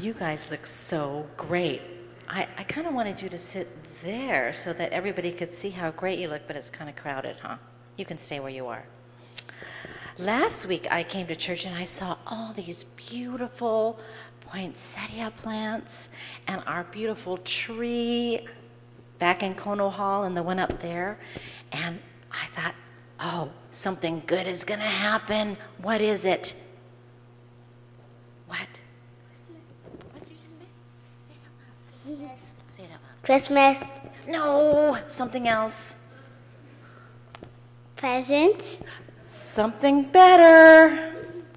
You guys look so great. I kind of wanted you to sit there so that everybody could see how great you look, but it's kind of crowded, huh? You can stay where you are. Last week I came to church and I saw all these beautiful poinsettia plants and our beautiful tree back in Kono Hall and the one up there. And I thought, oh, something good is going to happen. What is it? What? What did you say? Say it out loud. Say it out loud. Christmas. No, something else. Presents. Something better.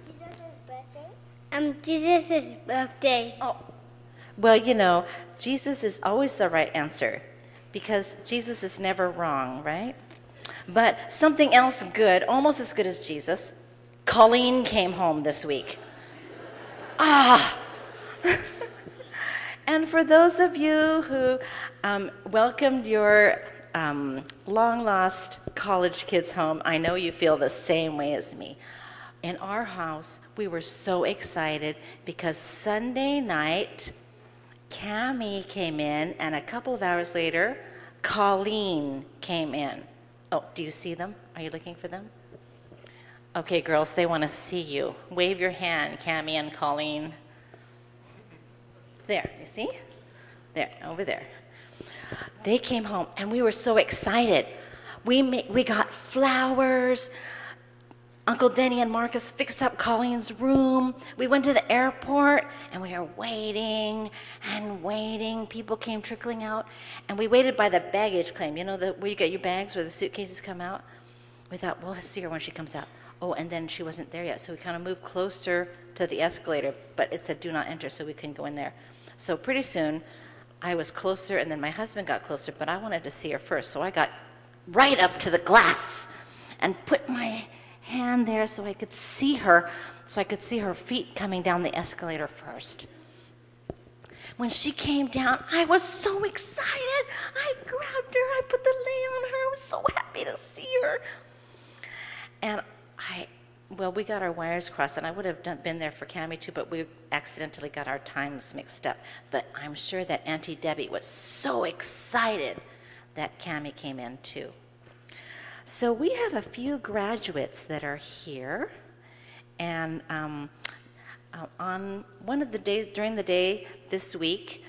Jesus' birthday. Oh, well, you know, Jesus is always the right answer because Jesus is never wrong, right? But something else good, almost as good as Jesus, Colleen came home this week. And for those of you who welcomed your long-lost college kids home, I know you feel the same way as me. In our house, we were so excited because Sunday night, Cammie came in, and a couple of hours later, Colleen came in. Oh, do you see them? Are you looking for them? Okay, girls, they want to see you. Wave your hand, Cammie and Colleen. There, you see? There, over there. They came home, and we were so excited. We got flowers. Uncle Denny and Marcus fixed up Colleen's room. We went to the airport, and we were waiting and waiting. People came trickling out, and we waited by the baggage claim. You know, where you get your bags, where the suitcases come out? We thought, we'll see her when she comes out. Oh, and then she wasn't there yet, so we kind of moved closer to the escalator, but it said do not enter, so we couldn't go in there. So pretty soon, I was closer, and then my husband got closer, but I wanted to see her first, so I got right up to the glass and put my hand there so I could see her, so I could see her feet coming down the escalator first. When she came down, I was so excited. I grabbed her, I put the lei on her, I was so happy to see her. And we got our wires crossed, and I would have been there for Cammie too, but we accidentally got our times mixed up. But I'm sure that Auntie Debbie was so excited that Cammie came in too. So we have a few graduates that are here, and on one of the days during the day this week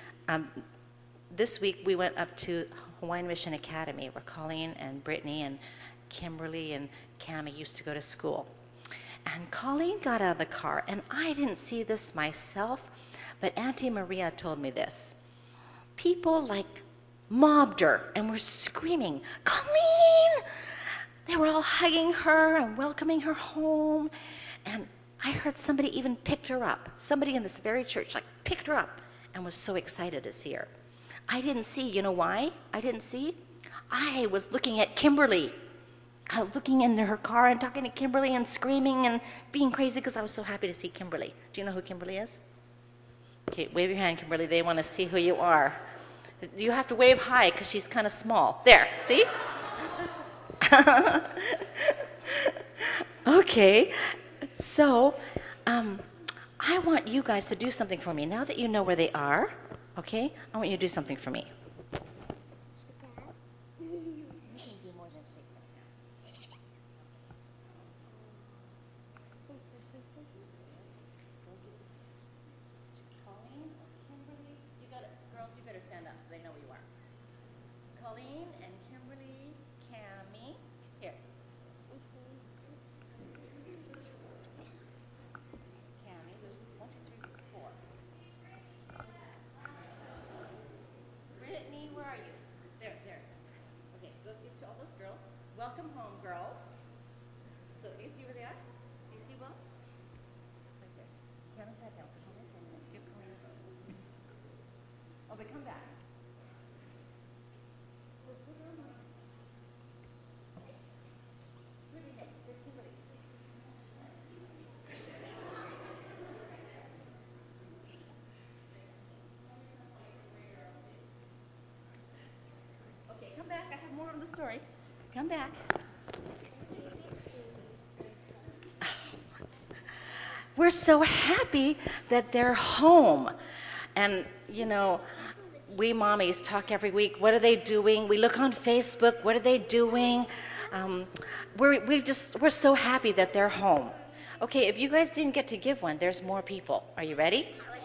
we went up to Hawaiian Mission Academy where Colleen and Brittany and Kimberly and Cammie used to go to school. And Colleen got out of the car, and I didn't see this myself, but Auntie Maria told me this. People mobbed her and were screaming, "Colleen!" They were all hugging her and welcoming her home. And I heard somebody even picked her up. Somebody in this very church picked her up and was so excited to see her. I didn't see. You know why I didn't see? I was looking at Kimberly. I was looking into her car and talking to Kimberly and screaming and being crazy because I was so happy to see Kimberly. Do you know who Kimberly is? Okay, wave your hand, Kimberly. They want to see who you are. You have to wave high because she's kind of small. There, see? Okay, so I want you guys to do something for me. Now that you know where they are, okay, I want you to do something for me. Colleen and Kimberly, Cammie, here. Cammie, there's 1, 2, 3, 4. Brittany, where are you? There. Okay, go give to all those girls. Welcome home, girls. So, do you see where they are? Do you see well? Right there. Cammie sat down, so come in and give Colleen a rose. Oh, but come back. Okay, come back. I have more of the story. Come back. We're so happy that they're home. And, we mommies talk every week. What are they doing? We look on Facebook. What are they doing? We're so happy that they're home. Okay, if you guys didn't get to give one, there's more people. Are you ready?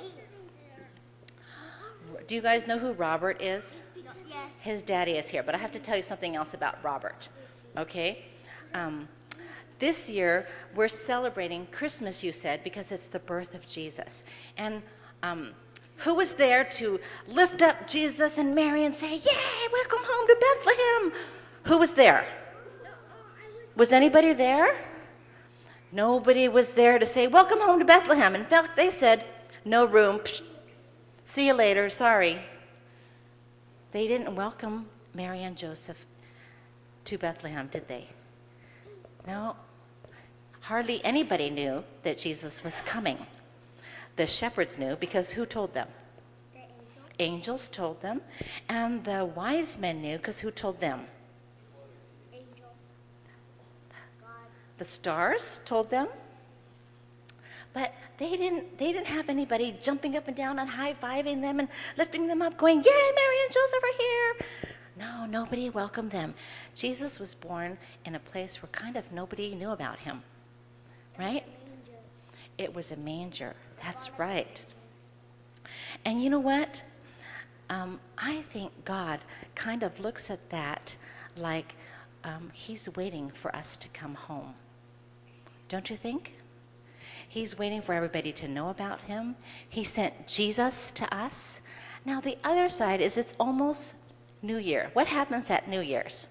Do you guys know who Robert is? Yes. His daddy is here, but I have to tell you something else about Robert. Okay? This year, we're celebrating Christmas, you said, because it's the birth of Jesus. And who was there to lift up Jesus and Mary and say, "Yay, welcome home to Bethlehem"? Who was there? Was anybody there? Nobody was there to say, "Welcome home to Bethlehem." In fact, they said, "No room. Psh, see you later. Sorry." They didn't welcome Mary and Joseph to Bethlehem, did they? No. Hardly anybody knew that Jesus was coming. The shepherds knew because who told them? The angel. Angels told them. And the wise men knew because who told them? Angel. God. The stars told them. But they didn't have anybody jumping up and down and high-fiving them and lifting them up going, "Yay, Mary and Joseph are here." No, nobody welcomed them. Jesus was born in a place where kind of nobody knew about him, right? Manger. It was a manger. That's right. And you know what? I think God kind of looks at that like he's waiting for us to come home. Don't you think? He's waiting for everybody to know about him. He sent Jesus to us. Now, the other side is it's almost New Year. What happens at New Year's?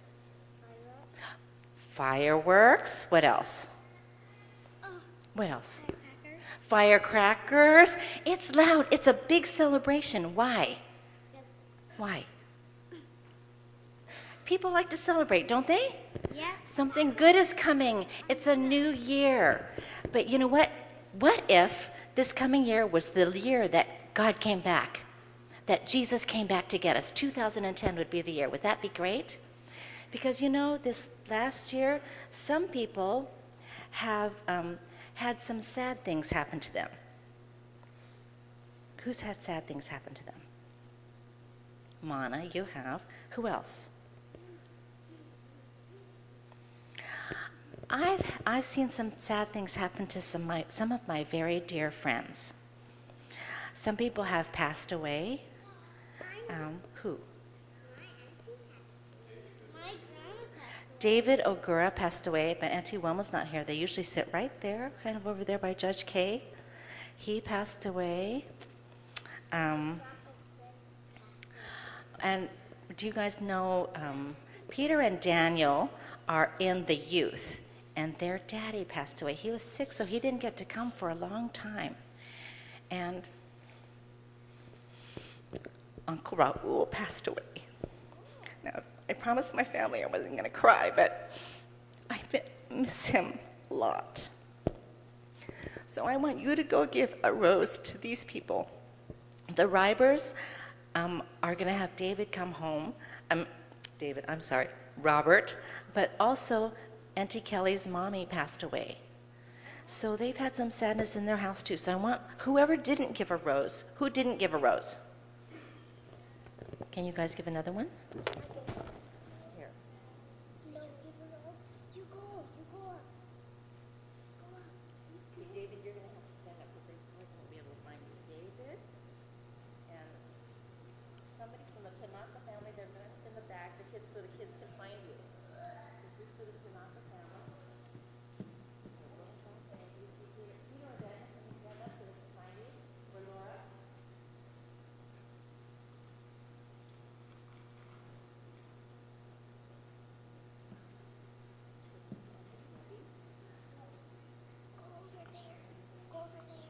Fireworks. What else? What else? Firecrackers. It's loud. It's a big celebration. Why? Why? People like to celebrate, don't they? Yeah. Something good is coming. It's a new year. But you know what? What if this coming year was the year that God came back? That Jesus came back to get us? 2010 would be the year. Would that be great? Because this last year, some people have had some sad things happen to them. Who's had sad things happen to them? Mana, you have. Who else? I've seen some sad things happen to some of my very dear friends. Some people have passed away. Who? David Ogura passed away, but Auntie Wilma's not here. They usually sit right there, kind of over there by Judge Kay. He passed away. And do you guys know Peter and Daniel are in the youth, and their daddy passed away. He was sick, so he didn't get to come for a long time. And Uncle Raul passed away. Now, I promised my family I wasn't going to cry, but I miss him a lot. So I want you to go give a rose to these people. The Rybers are going to have David come home. Robert, but also Auntie Kelly's mommy passed away. So they've had some sadness in their house too. So I want whoever didn't give a rose. Who didn't give a rose? Can you guys give another one? Here. No, you go. Go up. David, you're going to have to stand up because they won't be able to find you. David and somebody from the Tanaka family, they're in the back, so the kids can find you. Is this for the Tanaka family? You know that. Can you stand up so they can find you? For Laura? Go over there. Go over there.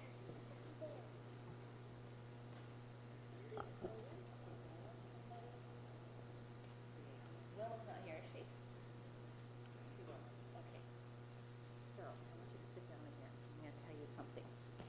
Wilma's not here, is she? She will. Okay. So, I want you to sit down again. I'm going to tell you something.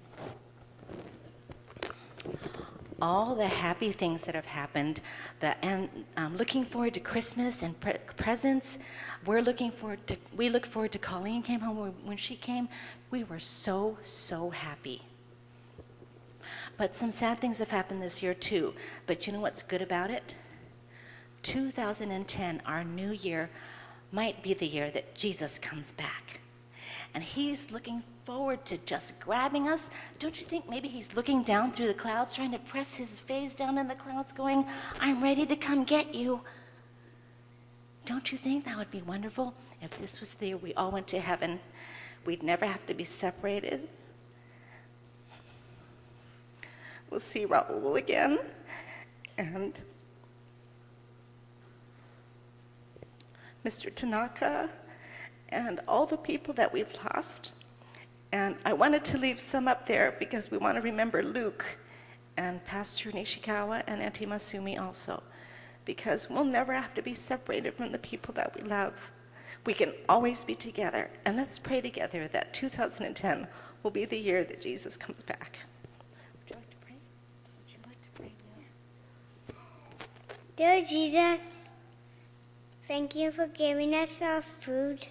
All the happy things that have happened, and looking forward to Christmas and presents. We looked forward to Colleen came home. When she came, we were so happy. But some sad things have happened this year too. But you know what's good about it? 2010, our new year, might be the year that Jesus comes back. And he's looking forward to just grabbing us. Don't you think maybe he's looking down through the clouds, trying to press his face down in the clouds, going, I'm ready to come get you? Don't you think that would be wonderful if this was the year we all went to heaven? We'd never have to be separated. We'll see Raul again. And Mr. Tanaka, and all the people that we've lost. And I wanted to leave some up there because we want to remember Luke and Pastor Nishikawa and Auntie Masumi also, because we'll never have to be separated from the people that we love. We can always be together. And let's pray together that 2010 will be the year that Jesus comes back. Would you like to pray? Would you like to pray? Dear Jesus, thank you for giving us our food.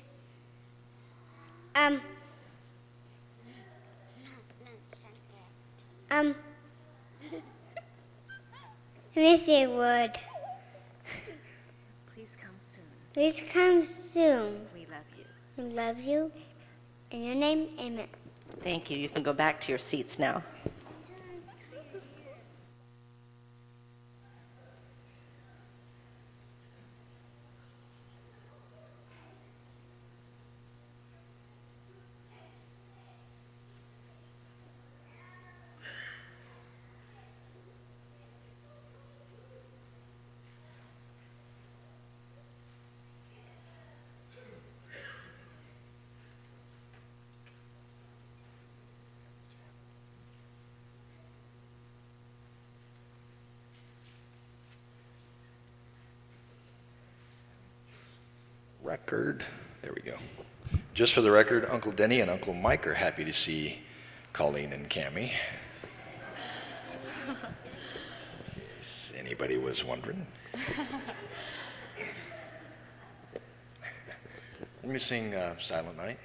Let me say a word. Please come soon. Please come soon. We love you. We love you. In your name, amen. Thank you. You can go back to your seats now. Record. There we go. Just for the record, Uncle Denny and Uncle Mike are happy to see Colleen and Cammie. In case anybody was wondering. Let me sing Silent Night.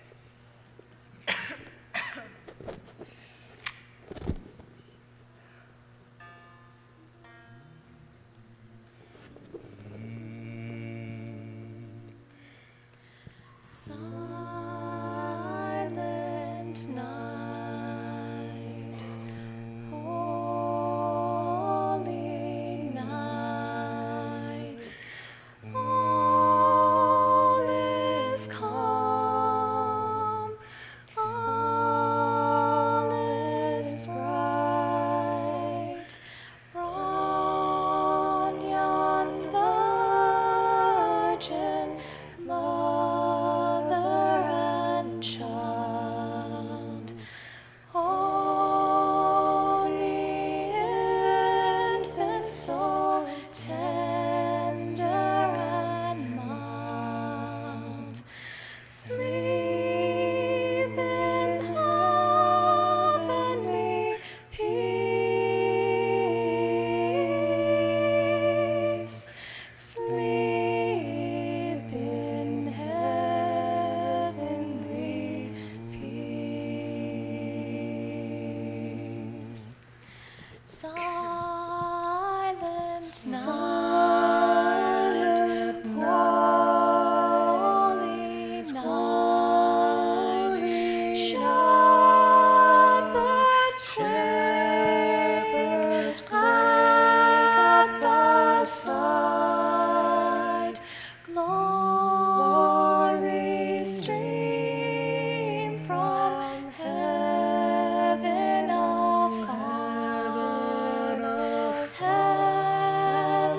Silent night, holy night, all is calm, all is bright. From yon virgin mother and child, holy infant, so tender and mild, sleep in heavenly peace. Sleep in heavenly peace. Silent night, holy night, shepherds quake at the sight. Glory stream from heaven of God, heaven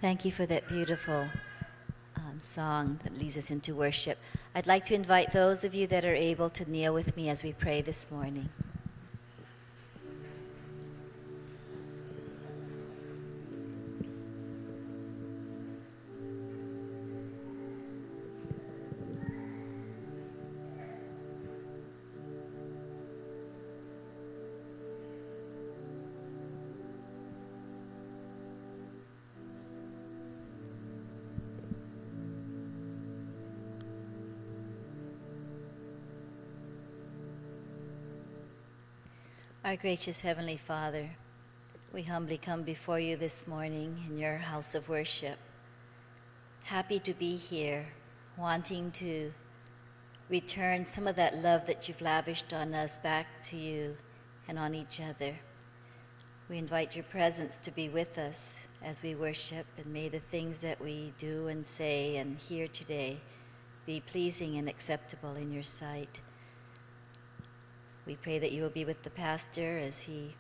Thank you for that beautiful song that leads us into worship. I'd like to invite those of you that are able to kneel with me as we pray this morning. Our gracious Heavenly Father, we humbly come before you this morning in your house of worship, happy to be here, wanting to return some of that love that you've lavished on us back to you and on each other. We invite your presence to be with us as we worship, and may the things that we do and say and hear today be pleasing and acceptable in your sight. We pray that you will be with the pastor as he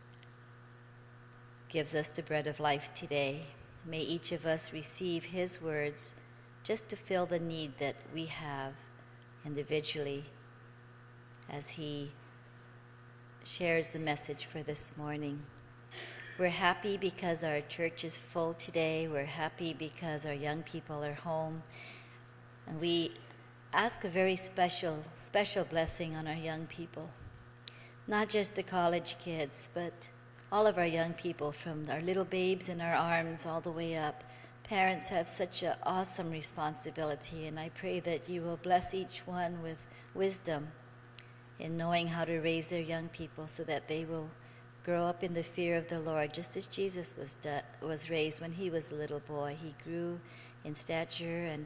gives us the bread of life today. May each of us receive his words just to fill the need that we have individually as he shares the message for this morning. We're happy because our church is full today. We're happy because our young people are home. And we ask a very special blessing on our young people. Not just the college kids, but all of our young people, from our little babes in our arms all the way up. Parents have such an awesome responsibility, and I pray that you will bless each one with wisdom in knowing how to raise their young people so that they will grow up in the fear of the Lord, just as Jesus was raised when he was a little boy. He grew in stature and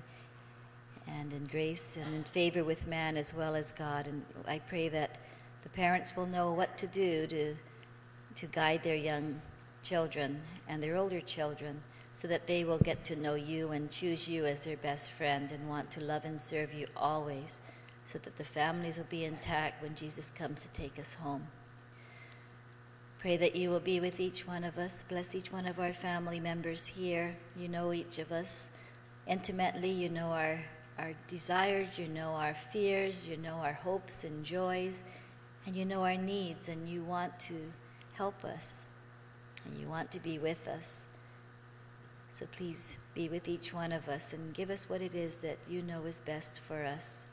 in grace and in favor with man as well as God. And I pray that the parents will know what to do to guide their young children and their older children so that they will get to know you and choose you as their best friend and want to love and serve you always, so that the families will be intact when Jesus comes to take us home. Pray that you will be with each one of us. Bless each one of our family members here. You know each of us intimately. You know our desires, you know our fears, you know our hopes and joys, and you know our needs, and you want to help us, and you want to be with us. So please be with each one of us and give us what it is that you know is best for us.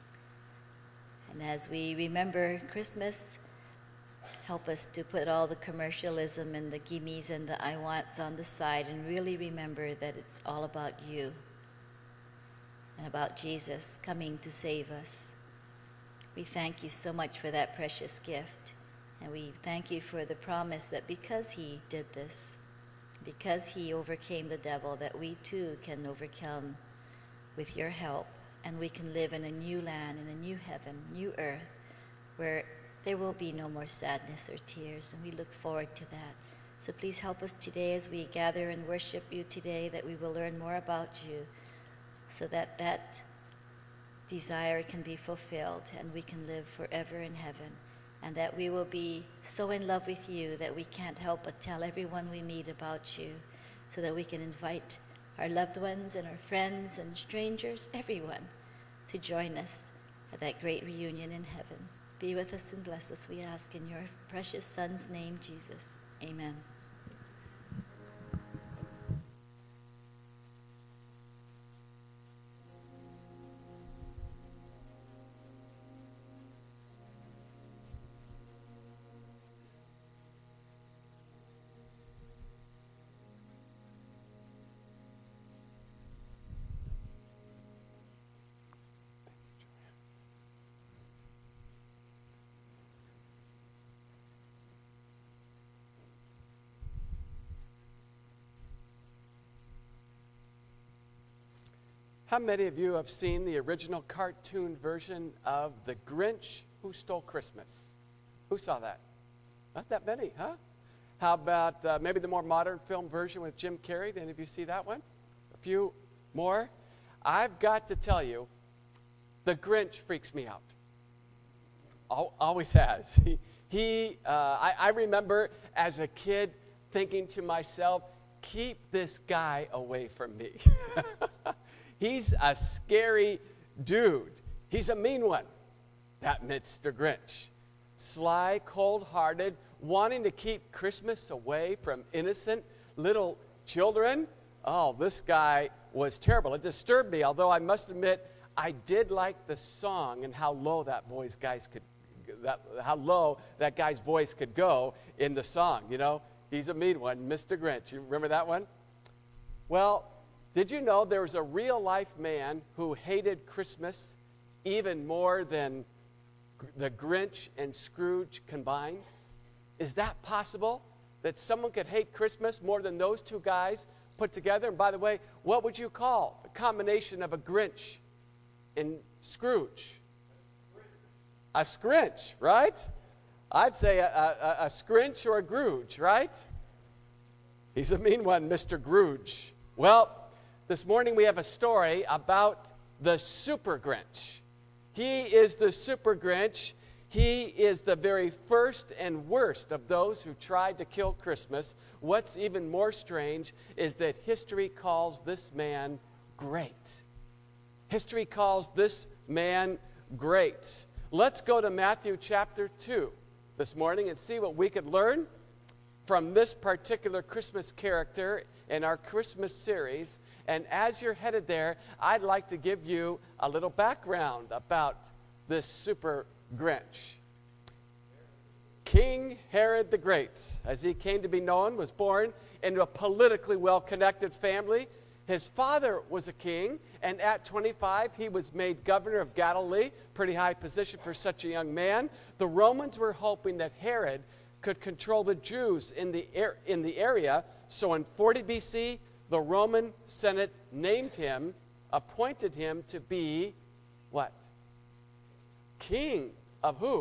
And as we remember Christmas, help us to put all the commercialism and the gimmies and the I wants on the side and really remember that it's all about you and about Jesus coming to save us. We thank you so much for that precious gift. And we thank you for the promise that because he did this, because he overcame the devil, that we too can overcome with your help. And we can live in a new land, in a new heaven, new earth, where there will be no more sadness or tears. And we look forward to that. So please help us today as we gather and worship you today, that we will learn more about you, so that that desire can be fulfilled and we can live forever in heaven, and that we will be so in love with you that we can't help but tell everyone we meet about you, so that we can invite our loved ones and our friends and strangers, everyone, to join us at that great reunion in heaven. Be with us and bless us, we ask in your precious Son's name, Jesus. Amen. How many of you have seen the original cartoon version of The Grinch Who Stole Christmas? Who saw that? Not that many, huh? How about maybe the more modern film version with Jim Carrey? Did any of you see that one? A few more? I've got to tell you, The Grinch freaks me out. Always has. I remember as a kid thinking to myself, keep this guy away from me. He's a scary dude. He's a mean one, that Mr. Grinch. Sly, cold-hearted, wanting to keep Christmas away from innocent little children. Oh, this guy was terrible. It disturbed me, although I must admit I did like the song and how low that guy's voice could go in the song. You know, he's a mean one, Mr. Grinch. You remember that one? Well, did you know there was a real-life man who hated Christmas even more than the Grinch and Scrooge combined? Is that possible? That someone could hate Christmas more than those two guys put together? And by the way, what would you call a combination of a Grinch and Scrooge? A Scrinch, right? I'd say a Scrinch or a Grooge, right? He's a mean one, Mr. Grooge. Well, this morning we have a story about the Super Grinch. He is the Super Grinch. He is the very first and worst of those who tried to kill Christmas. What's even more strange is that history calls this man great. History calls this man great. Let's go to Matthew chapter 2 this morning and see what we could learn from this particular Christmas character in our Christmas series. And as you're headed there, I'd like to give you a little background about this Super Grinch. King Herod the Great, as he came to be known, was born into a politically well-connected family. His father was a king, and at 25, he was made governor of Galilee, pretty high position for such a young man. The Romans were hoping that Herod could control the Jews in the area, so in 40 BC, the Roman Senate named him, appointed him to be, what? King of who?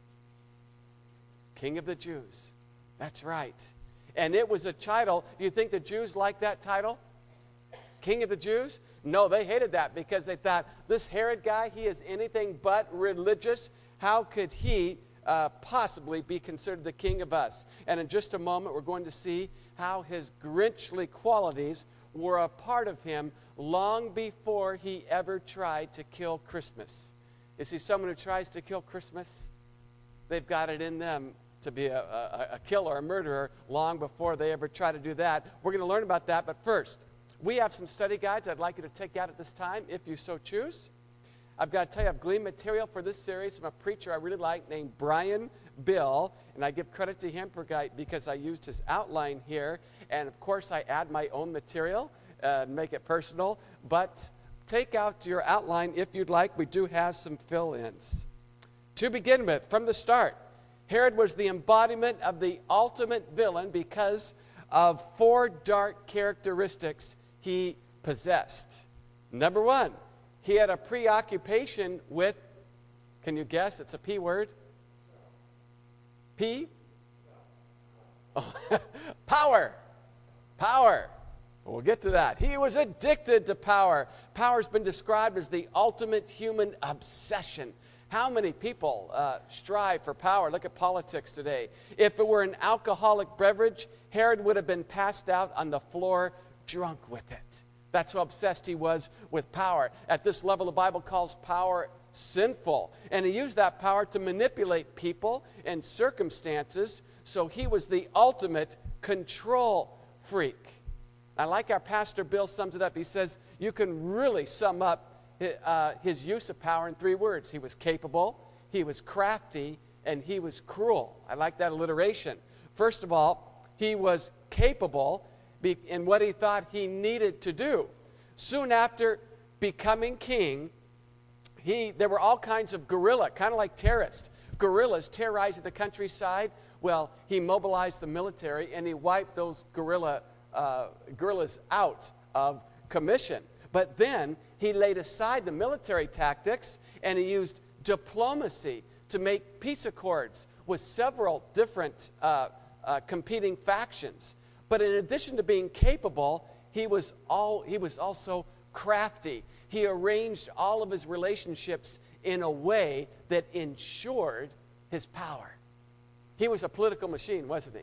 King of the Jews. That's right. And it was a title. Do you think the Jews liked that title? King of the Jews? No, they hated that because they thought, this Herod guy, he is anything but religious. How could he possibly be considered the king of us? And in just a moment, we're going to see how his Grinchly qualities were a part of him long before he ever tried to kill Christmas. You see, someone who tries to kill Christmas, they've got it in them to be a killer, a murderer, long before they ever try to do that. We're going to learn about that, but first, we have some study guides I'd like you to take out at this time, if you so choose. I've got to tell you, I've gleaned material for this series from a preacher I really like named Brian Bill, and I give credit to him because I used his outline here, and of course I add my own material and make it personal, but take out your outline if you'd like. We do have some fill-ins. To begin with, from the start, Herod was the embodiment of the ultimate villain because of 4 dark characteristics he possessed. Number 1, he had a preoccupation with, can you guess? It's a P word. P? Oh, power. Power. We'll get to that. He was addicted to power. Power's been described as the ultimate human obsession. How many people strive for power? Look at politics today. If it were an alcoholic beverage, Herod would have been passed out on the floor drunk with it. That's how obsessed he was with power. At this level, the Bible calls power sinful. And he used that power to manipulate people and circumstances, so he was the ultimate control freak. I like our Pastor Bill sums it up. He says, you can really sum up his use of power in 3 words. He was capable, he was crafty, and he was cruel. I like that alliteration. First of all, he was capable in what he thought he needed to do. Soon after becoming king, there were all kinds of guerrilla, kind of like terrorists. Guerrillas terrorizing the countryside. Well, he mobilized the military and he wiped those guerrillas out of commission. But then he laid aside the military tactics and he used diplomacy to make peace accords with several different competing factions. But in addition to being capable, he was also crafty. He arranged all of his relationships in a way that ensured his power. He was a political machine, wasn't he?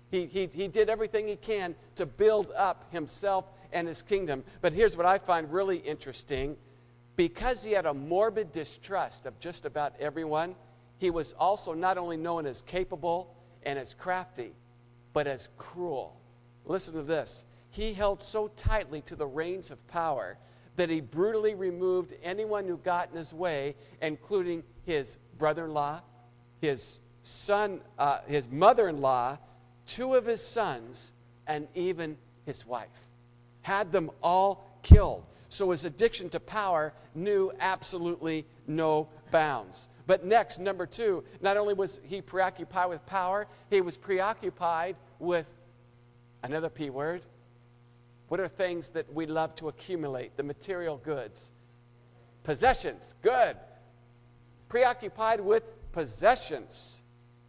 He did everything he can to build up himself and his kingdom. But here's what I find really interesting. Because he had a morbid distrust of just about everyone, he was also not only known as capable and as crafty, but as cruel. Listen to this. He held so tightly to the reins of power that he brutally removed anyone who got in his way, including his brother-in-law, his son, his mother-in-law, 2 of his sons, and even his wife. Had them all killed. So his addiction to power knew absolutely no bounds. But next, number 2, not only was he preoccupied with power, he was preoccupied with another P word. What are things that we love to accumulate? The material goods. Possessions. Good. Preoccupied with possessions.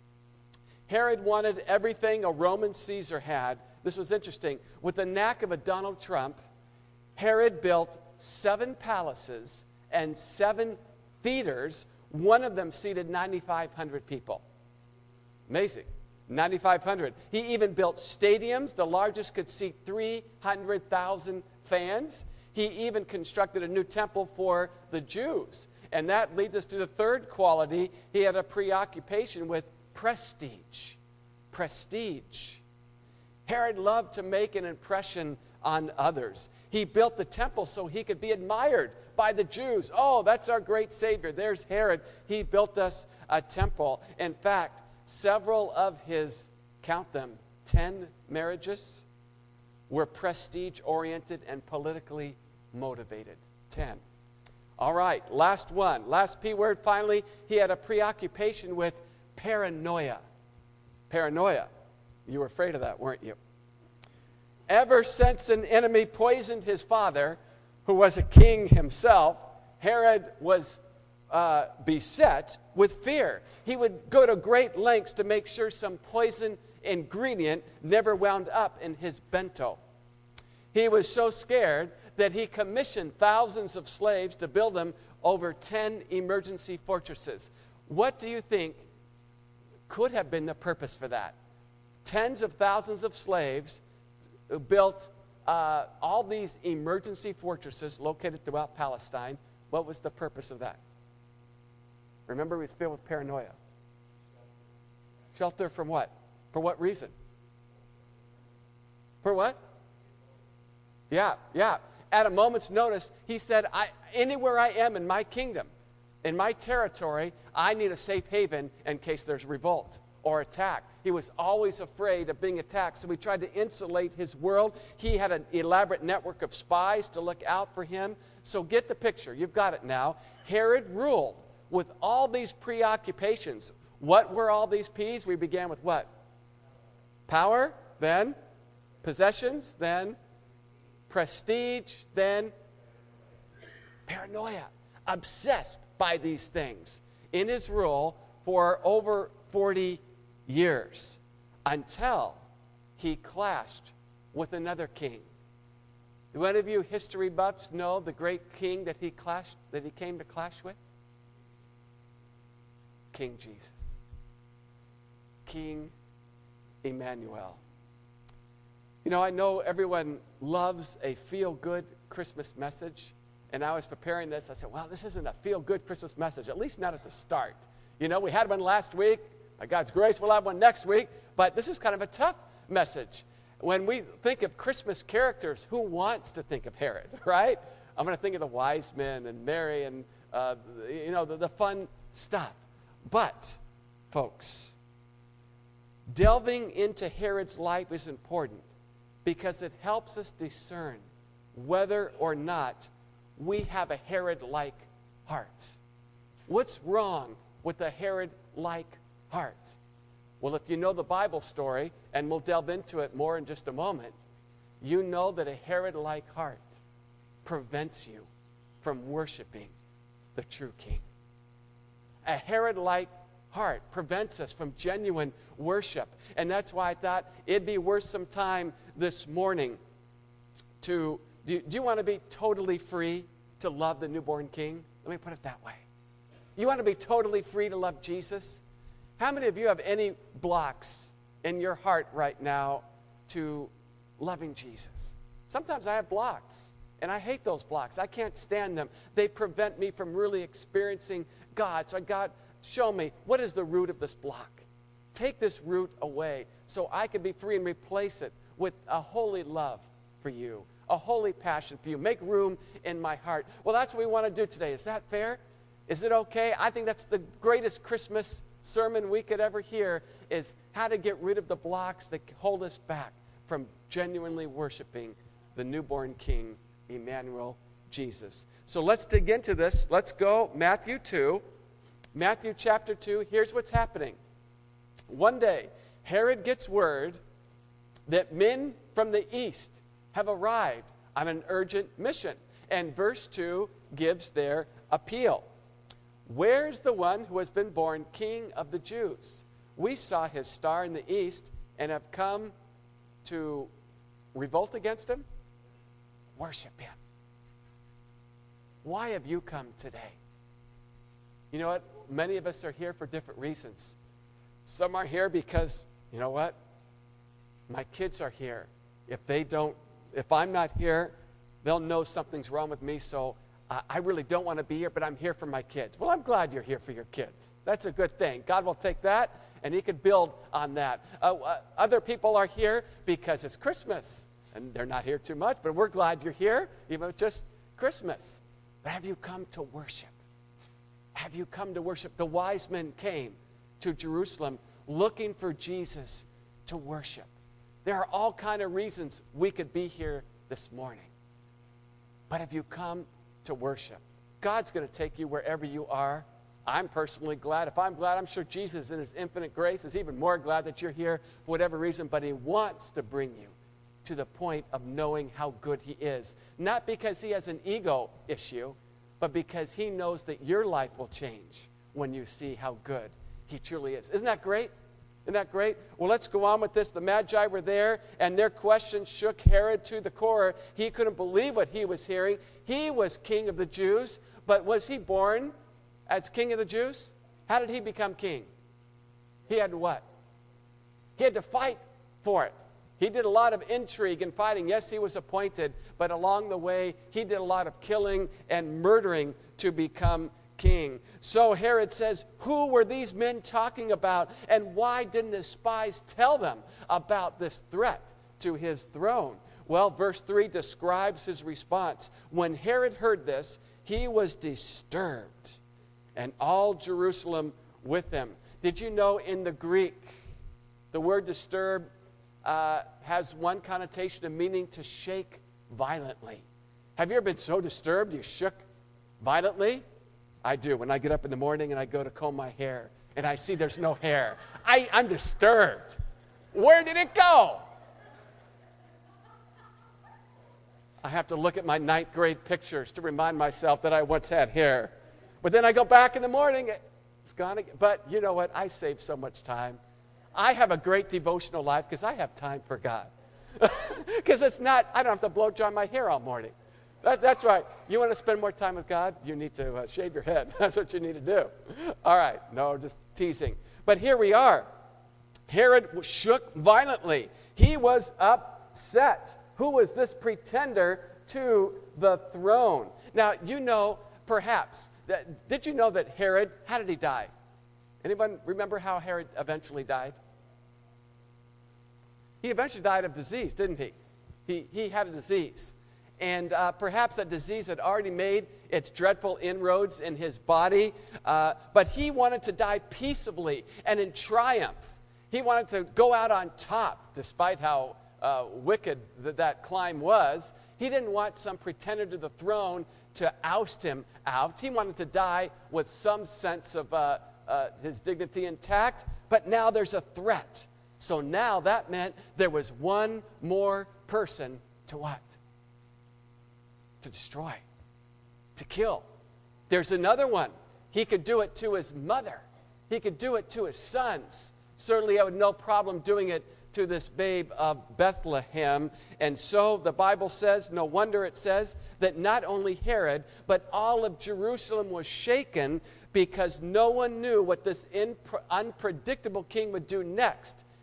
Herod wanted everything a Roman Caesar had. This was interesting. With the knack of a Donald Trump, Herod built 7 palaces and 7 theaters. One of them seated 9,500 people. Amazing. 9,500. He even built stadiums. The largest could seat 300,000 fans. He even constructed a new temple for the Jews. And that leads us to the third quality. He had a preoccupation with prestige. Prestige. Herod loved to make an impression on others. He built the temple so he could be admired by the Jews. Oh, that's our great Savior. There's Herod. He built us a temple. In fact, several of his, count them, 10 marriages were prestige-oriented and politically motivated. 10. All right, last one. Last P word, finally, he had a preoccupation with paranoia. Paranoia. You were afraid of that, weren't you? Ever since an enemy poisoned his father, who was a king himself, Herod was beset with fear. He would go to great lengths to make sure some poison ingredient never wound up in his bento. He was so scared that he commissioned thousands of slaves to build him over 10 emergency fortresses. What do you think could have been the purpose for that? Tens of thousands of slaves built all these emergency fortresses located throughout Palestine. What was the purpose of that? Remember, he was filled with paranoia. Shelter from what? For what reason? For what? Yeah. At a moment's notice, he said, anywhere I am in my kingdom, in my territory, I need a safe haven in case there's revolt or attack. He was always afraid of being attacked, so he tried to insulate his world. He had an elaborate network of spies to look out for him. So get the picture. You've got it now. Herod ruled with all these preoccupations. What were all these P's? We began with what? Power, then possessions, then prestige, then paranoia. Obsessed by these things in his rule for over 40 years until he clashed with another king. Do any of you history buffs know the great king that he came to clash with? King Jesus. King Emmanuel. You know, I know everyone loves a feel-good Christmas message. And I was preparing this. I said, well, this isn't a feel-good Christmas message, at least not at the start. You know, we had one last week. By God's grace, we'll have one next week. But this is kind of a tough message. When we think of Christmas characters, who wants to think of Herod, right? I'm going to think of the wise men and Mary and, the fun stuff. But, folks, delving into Herod's life is important because it helps us discern whether or not we have a Herod-like heart. What's wrong with a Herod-like heart? Well, if you know the Bible story, and we'll delve into it more in just a moment, you know that a Herod-like heart prevents you from worshiping the true King. A Herod-like heart prevents us from genuine worship. And that's why I thought it'd be worth some time this morning to... Do you want to be totally free to love the newborn King? Let me put it that way. You want to be totally free to love Jesus? How many of you have any blocks in your heart right now to loving Jesus? Sometimes I have blocks, and I hate those blocks. I can't stand them. They prevent me from really experiencing God. So God, show me, what is the root of this block? Take this root away so I can be free and replace it with a holy love for you, a holy passion for you. Make room in my heart. Well, that's what we want to do today. Is that fair? Is it okay? I think that's the greatest Christmas sermon we could ever hear, is how to get rid of the blocks that hold us back from genuinely worshiping the newborn King, Emmanuel, Jesus. So let's dig into this. Let's go Matthew 2. Matthew chapter 2, here's what's happening. One day, Herod gets word that men from the east have arrived on an urgent mission. And verse 2 gives their appeal. Where's the one who has been born King of the Jews? We saw his star in the east and have come to revolt against him, worship him. Why have you come today? You know what? Many of us are here for different reasons. Some are here because, you know what? My kids are here. If I'm not here, they'll know something's wrong with me, so I really don't want to be here, but I'm here for my kids. Well, I'm glad you're here for your kids. That's a good thing. God will take that, and he could build on that. Other people are here because it's Christmas, and they're not here too much, but we're glad you're here, even if it's just Christmas. But have you come to worship? Have you come to worship? The wise men came to Jerusalem looking for Jesus to worship. There are all kinds of reasons we could be here this morning. But have you come to worship? God's going to take you wherever you are. I'm personally glad. If I'm glad, I'm sure Jesus in his infinite grace is even more glad that you're here for whatever reason, but he wants to bring you to the point of knowing how good he is. Not because he has an ego issue, but because he knows that your life will change when you see how good he truly is. Isn't that great? Isn't that great? Well, let's go on with this. The Magi were there, and their question shook Herod to the core. He couldn't believe what he was hearing. He was king of the Jews, but was he born as king of the Jews? How did he become king? He had to what? He had to fight for it. He did a lot of intrigue and fighting. Yes, he was appointed, but along the way, he did a lot of killing and murdering to become king. So Herod says, who were these men talking about, and why didn't his spies tell them about this threat to his throne? Well, verse 3 describes his response. When Herod heard this, he was disturbed, and all Jerusalem with him. Did you know in the Greek, the word disturbed has one connotation of meaning to shake violently. Have you ever been so disturbed you shook violently? I do. When I get up in the morning and I go to comb my hair and I see there's no hair, I'm disturbed. Where did it go? I have to look at my 9th grade pictures to remind myself that I once had hair. But then I go back in the morning, it's gone again. But you know what? I save so much time. I have a great devotional life because I have time for God. Because I don't have to blow dry my hair all morning. That's right. You want to spend more time with God? You need to shave your head. That's what you need to do. All right. No, just teasing. But here we are. Herod shook violently. He was upset. Who was this pretender to the throne? Now, you know, perhaps, did you know that Herod, how did he die? Anyone remember how Herod eventually died? He eventually died of disease, didn't he? He had a disease. And perhaps that disease had already made its dreadful inroads in his body. But he wanted to die peaceably and in triumph. He wanted to go out on top, despite how wicked that climb was. He didn't want some pretender to the throne to oust him out. He wanted to die with some sense of his dignity intact. But now there's a threat. So now that meant there was one more person to what? To destroy, to kill. There's another one. He could do it to his mother. He could do it to his sons. Certainly I had no problem doing it to this babe of Bethlehem. And so the Bible says, no wonder it says, that not only Herod, but all of Jerusalem was shaken because no one knew what this unpredictable king would do next.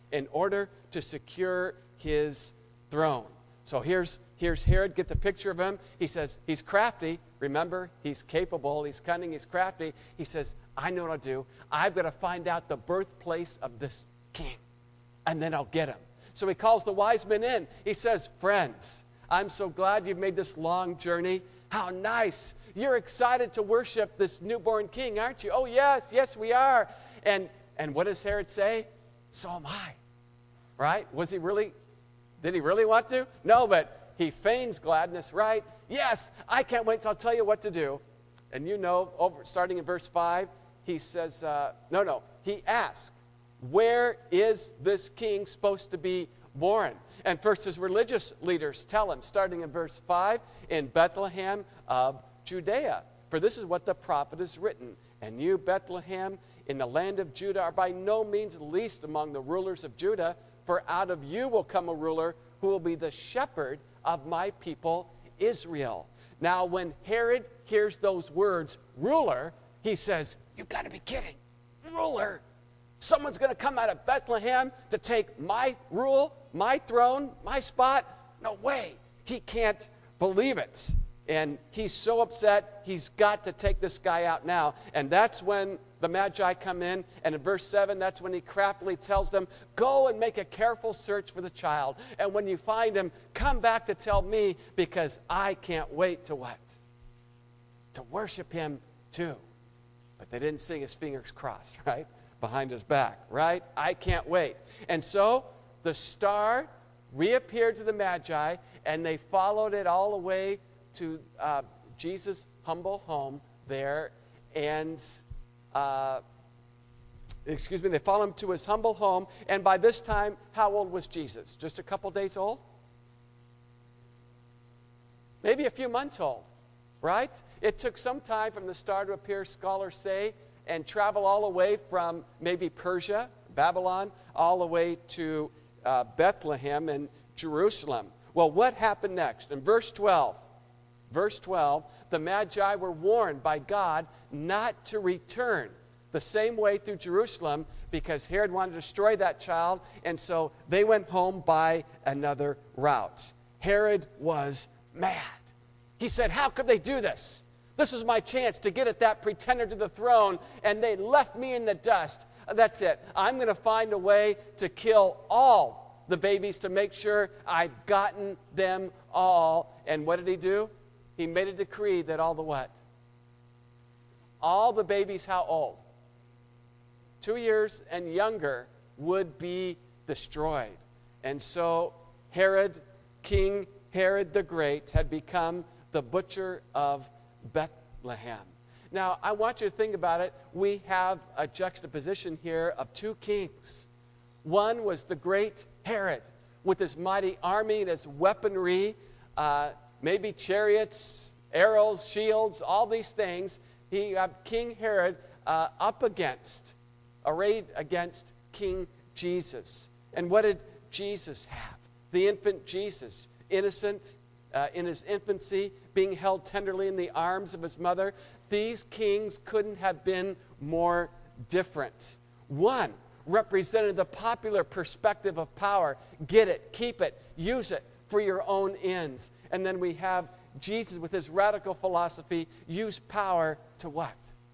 in order to secure his throne. So here's Herod. Get the picture of him. He says, he's crafty. Remember, he's capable, he's cunning, he's crafty. He says, I know what I'll do. I've got to find out the birthplace of this king, and then I'll get him. So he calls the wise men in. He says, friends, I'm so glad you've made this long journey. How nice. You're excited to worship this newborn king, aren't you? Oh, yes, yes, we are. And what does Herod say? So am I. Right? Did he really want to? No, but he feigns gladness, right? Yes, I can't wait till I'll tell you what to do. And you know, starting in verse 5, he says, he asks, where is this king supposed to be born? And first his religious leaders tell him, starting in verse 5, in Bethlehem of Judea. For this is what the prophet has written. And you, Bethlehem, in the land of Judah, are by no means least among the rulers of Judah, for out of you will come a ruler who will be the shepherd of my people Israel. Now, when Herod hears those words, ruler, he says, you've got to be kidding. Ruler? Someone's going to come out of Bethlehem to take my rule, my throne, my spot? No way. He can't believe it. And he's so upset, he's got to take this guy out now. And that's when the Magi come in. And in verse 7, that's when he craftily tells them, go and make a careful search for the child. And when you find him, come back to tell me, because I can't wait to what? To worship him too. But they didn't sing his fingers crossed, right? Behind his back, right? I can't wait. And so the star reappeared to the Magi, and they followed it all the way to Jesus' humble home there. And, they followed him to his humble home. And by this time, how old was Jesus? Just a couple days old? Maybe a few months old, right? It took some time from the star to appear, scholars say, and travel all the way from maybe Persia, Babylon, all the way to Bethlehem and Jerusalem. Well, what happened next? In verse 12, the Magi were warned by God not to return the same way through Jerusalem because Herod wanted to destroy that child, and so they went home by another route. Herod was mad. He said, how could they do this? This was my chance to get at that pretender to the throne, and they left me in the dust. That's it. I'm going to find a way to kill all the babies to make sure I've gotten them all. And what did he do? He made a decree that all the what? All the babies, how old? 2 years and younger would be destroyed. And so Herod, King Herod the Great, had become the butcher of Bethlehem. Now, I want you to think about it. We have a juxtaposition here of two kings. One was the great Herod with his mighty army and his weaponry, maybe chariots, arrows, shields, all these things. He had King Herod arrayed against King Jesus. And what did Jesus have? The infant Jesus, innocent in his infancy, being held tenderly in the arms of his mother. These kings couldn't have been more different. One represented the popular perspective of power. Get it, keep it, use it for your own ends. And then we have Jesus with his radical philosophy, use power to what?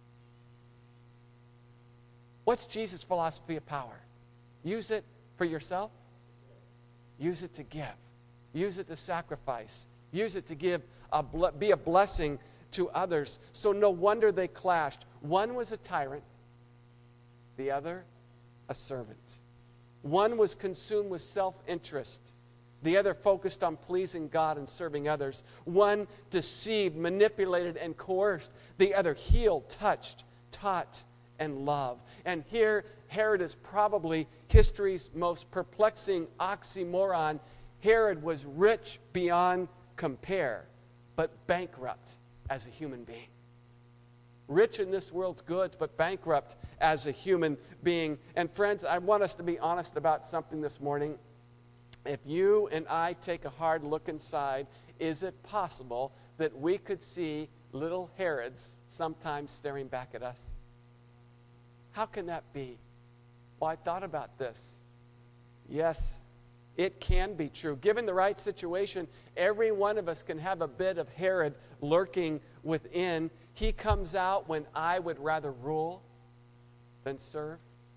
What's Jesus' philosophy of power? Use it for yourself? Use it to give. Use it to sacrifice. Use it to be a blessing to others. So no wonder they clashed. One was a tyrant, the other a servant. One was consumed with self-interest. The other focused on pleasing God and serving others. One deceived, manipulated, and coerced. The other healed, touched, taught, and loved. And here, Herod is probably history's most perplexing oxymoron. Herod was rich beyond compare, but bankrupt as a human being. Rich in this world's goods, but bankrupt as a human being. And friends, I want us to be honest about something this morning. If you and I take a hard look inside, is it possible that we could see little Herods sometimes staring back at us? How can that be? Well, I thought about this. Yes, it can be true. Given the right situation, every one of us can have a bit of Herod lurking within. He comes out when I would rather rule than serve.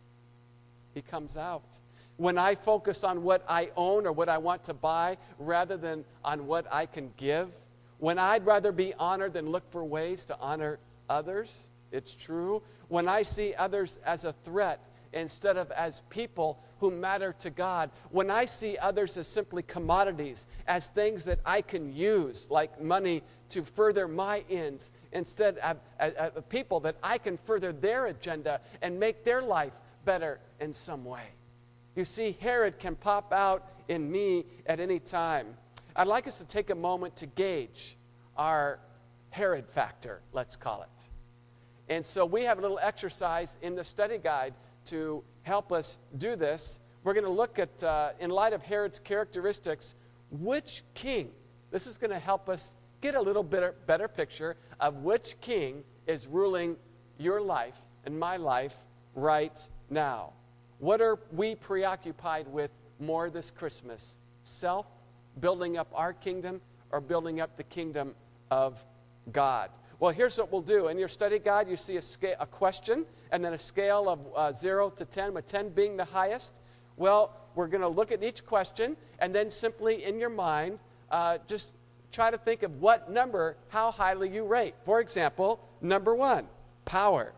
He comes out. When I focus on what I own or what I want to buy rather than on what I can give. When I'd rather be honored than look for ways to honor others. It's true. When I see others as a threat instead of as people who matter to God. When I see others as simply commodities, as things that I can use, like money, to further my ends, instead of people that I can further their agenda and make their life better in some way. You see, Herod can pop out in me at any time. I'd like us to take a moment to gauge our Herod factor, let's call it. And so we have a little exercise in the study guide to help us do this. We're going to look at, in light of Herod's characteristics, which king, this is going to help us get a little bit better picture of which king is ruling your life and my life right now. What are we preoccupied with more this Christmas? Self, building up our kingdom, or building up the kingdom of God? Well, here's what we'll do. In your study guide, you see a question and then a scale of 0 to 10, with 10 being the highest. Well, we're going to look at each question and then simply in your mind, just try to think of what number, how highly you rate. For example, number 1, power.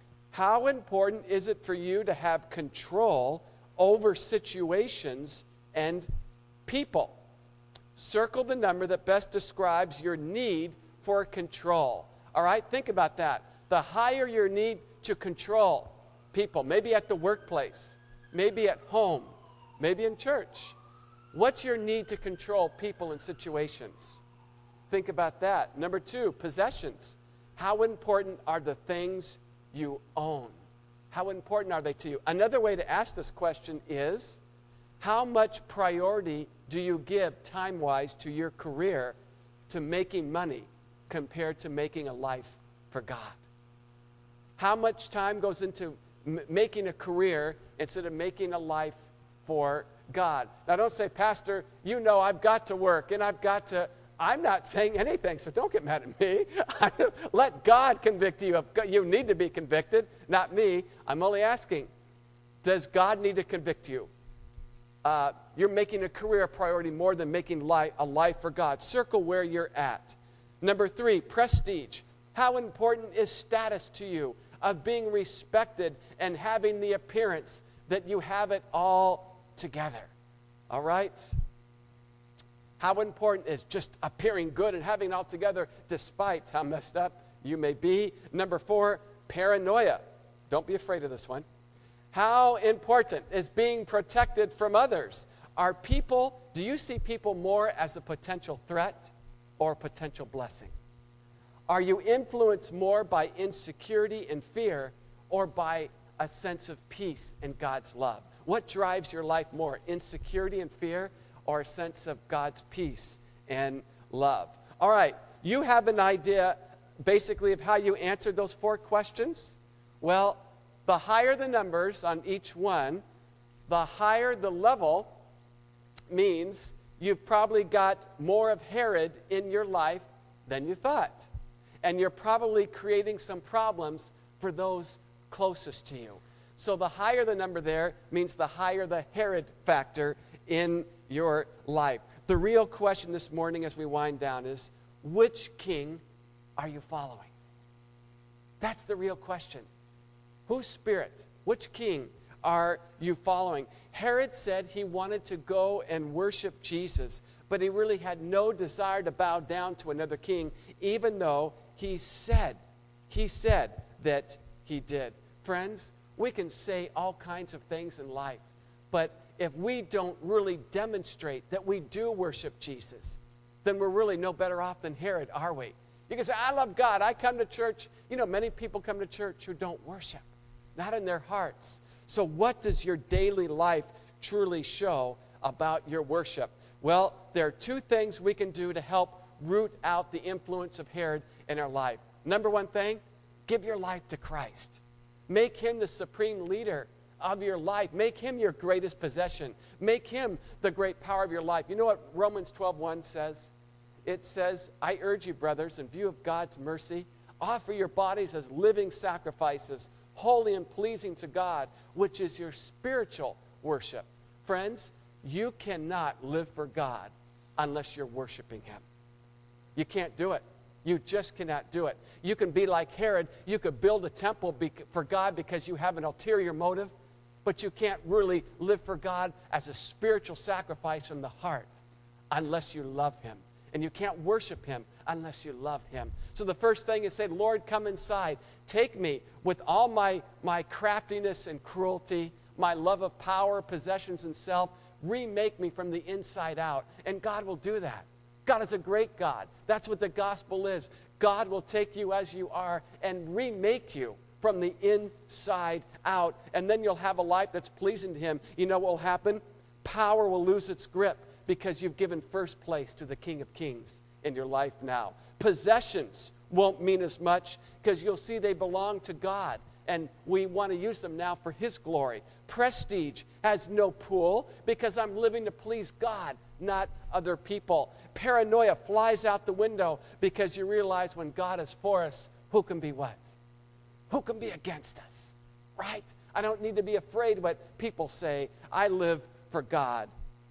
How important is it for you to have control over situations and people? Circle the number that best describes your need for control. All right, think about that. The higher your need to control people, maybe at the workplace, maybe at home, maybe in church. What's your need to control people and situations? Think about that. Number 2, possessions. How important are the things you own? How important are they to you? Another way to ask this question is, how much priority do you give time-wise to your career, to making money, compared to making a life for God? How much time goes into making a career instead of making a life for God? Now, don't say, Pastor, you know I've got to work and I've got to... I'm not saying anything, so don't get mad at me. Let God convict you. You need to be convicted, not me. I'm only asking, does God need to convict you? You're making a career a priority more than making a life for God. Circle where you're at. Number 3, prestige. How important is status to you, of being respected and having the appearance that you have it all together? All right? How important is just appearing good and having it all together despite how messed up you may be? Number 4, paranoia. Don't be afraid of this one. How important is being protected from others? Do you see people more as a potential threat or a potential blessing? Are you influenced more by insecurity and fear or by a sense of peace and God's love? What drives your life more, insecurity and fear or a sense of God's peace and love? All right, you have an idea basically of how you answered those 4 questions? Well, the higher the numbers on each one, the higher the level means you've probably got more of Herod in your life than you thought. And you're probably creating some problems for those closest to you. So the higher the number there means the higher the Herod factor in your life. The real question this morning as we wind down is, which king are you following? That's the real question. Whose spirit, which king are you following? Herod said he wanted to go and worship Jesus, but he really had no desire to bow down to another king, even though he said that he did. Friends, we can say all kinds of things in life, but if we don't really demonstrate that we do worship Jesus, then we're really no better off than Herod, are we? You can say, I love God, I come to church. You know, many people come to church who don't worship, not in their hearts. So what does your daily life truly show about your worship? Well, there are 2 things we can do to help root out the influence of Herod in our life. Number 1 thing, give your life to Christ. Make him the supreme leader of your life. Make him your greatest possession. Make him the great power of your life. You know what Romans 12:1 says? It says, I urge you, brothers, in view of God's mercy, offer your bodies as living sacrifices, holy and pleasing to God, which is your spiritual worship. Friends, you cannot live for God unless you're worshiping him. You can't do it. You just cannot do it. You can be like Herod. You could build a temple for God because you have an ulterior motive, but you can't really live for God as a spiritual sacrifice from the heart unless you love him. And you can't worship him unless you love him. So the first thing is say, Lord, come inside. Take me with all my craftiness and cruelty, my love of power, possessions, and self. Remake me from the inside out. And God will do that. God is a great God. That's what the gospel is. God will take you as you are and remake you from the inside out. And then you'll have a life that's pleasing to him. You know what will happen? Power will lose its grip because you've given first place to the King of Kings in your life now. Possessions won't mean as much because you'll see they belong to God. And we want to use them now for his glory. Prestige has no pool because I'm living to please God, not other people. Paranoia flies out the window because you realize when God is for us, who can be what? Who can be against us? Right? I don't need to be afraid of what people say. I live for God.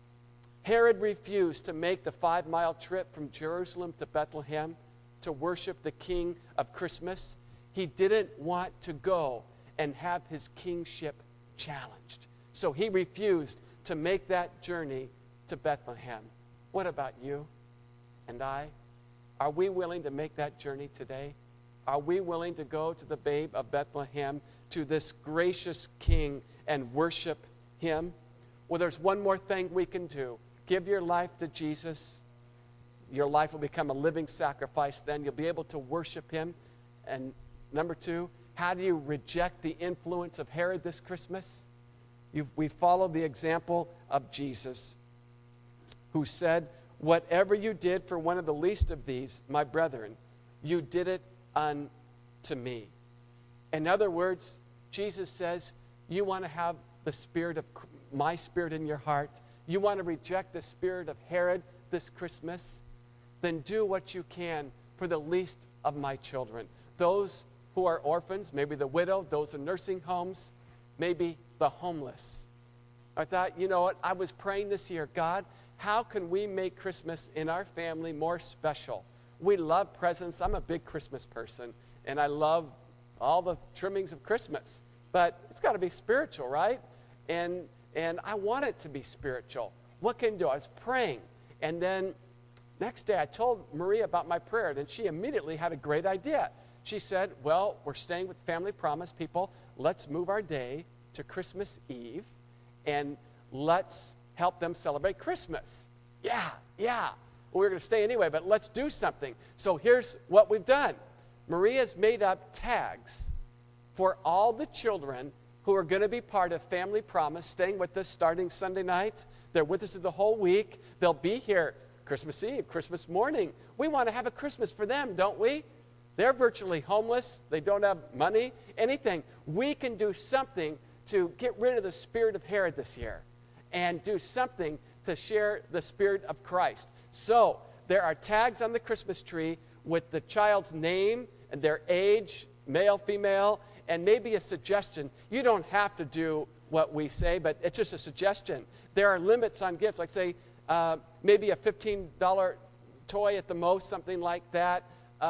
Herod refused to make the 5-mile trip from Jerusalem to Bethlehem to worship the King of Christmas. He didn't want to go and have his kingship challenged. So he refused to make that journey to Bethlehem. What about you and I? Are we willing to make that journey today? Are we willing to go to the babe of Bethlehem, to this gracious King, and worship him? Well, there's one more thing we can do. Give your life to Jesus. Your life will become a living sacrifice then. You'll be able to worship him. And number 2, how do you reject the influence of Herod this Christmas? We followed the example of Jesus, who said, whatever you did for one of the least of these, my brethren, you did it unto me. In other words, Jesus says, you want to have the spirit of my spirit in your heart. You want to reject the spirit of Herod this Christmas? Then do what you can for the least of my children. Those who are orphans, maybe the widow, those in nursing homes, maybe the homeless. I thought, you know what, I was praying this year, God, how can we make Christmas in our family more special? We love presents. I'm a big Christmas person, and I love all the trimmings of Christmas. But it's got to be spiritual, right? And I want it to be spiritual. What can you do? I was praying, and then next day I told Maria about my prayer, and she immediately had a great idea. She said, well, we're staying with Family Promise people. Let's move our day to Christmas Eve, and let's help them celebrate Christmas. Yeah. Well, we're going to stay anyway, but let's do something. So here's what we've done. Maria's made up tags for all the children who are going to be part of Family Promise, staying with us starting Sunday night. They're with us the whole week. They'll be here Christmas Eve, Christmas morning. We want to have a Christmas for them, don't we? They're virtually homeless. They don't have money, anything. We can do something to get rid of the spirit of Herod this year and do something to share the spirit of Christ. So there are tags on the Christmas tree with the child's name and their age, male, female, and maybe a suggestion. You don't have to do what we say, but it's just a suggestion. There are limits on gifts, like say maybe a $15 toy at the most, something like that.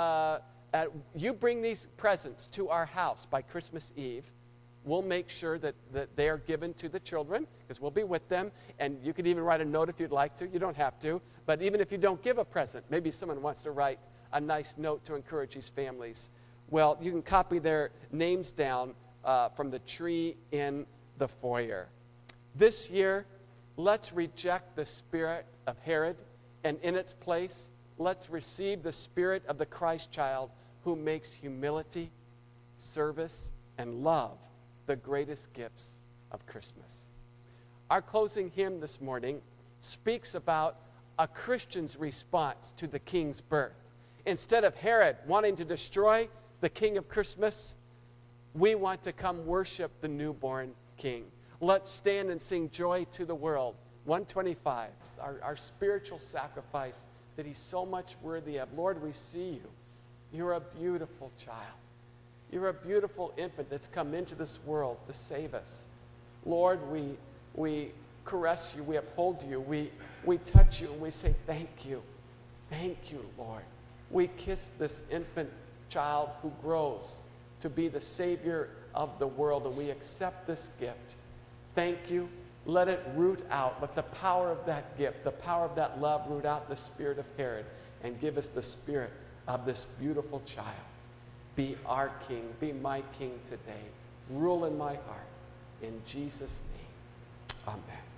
You bring these presents to our house by Christmas Eve. We'll make sure that they are given to the children because we'll be with them. And you could even write a note if you'd like to. You don't have to. But even if you don't give a present, maybe someone wants to write a nice note to encourage these families. Well, you can copy their names down from the tree in the foyer. This year, let's reject the spirit of Herod, and in its place, let's receive the spirit of the Christ child who makes humility, service, and love the greatest gifts of Christmas. Our closing hymn this morning speaks about a Christian's response to the King's birth. Instead of Herod wanting to destroy the King of Christmas, we want to come worship the newborn King. Let's stand and sing Joy to the World. 125, our spiritual sacrifice that he's so much worthy of. Lord, we see you. You're a beautiful child. You're a beautiful infant that's come into this world to save us. Lord, we caress you, we uphold you, we touch you, and we say thank you. Thank you, Lord. We kiss this infant child who grows to be the Savior of the world, and we accept this gift. Thank you. Let it root out. Let the power of that gift, the power of that love, root out the spirit of Herod and give us the spirit of this beautiful child. Be our King. Be my King today. Rule in my heart. In Jesus' name, amen.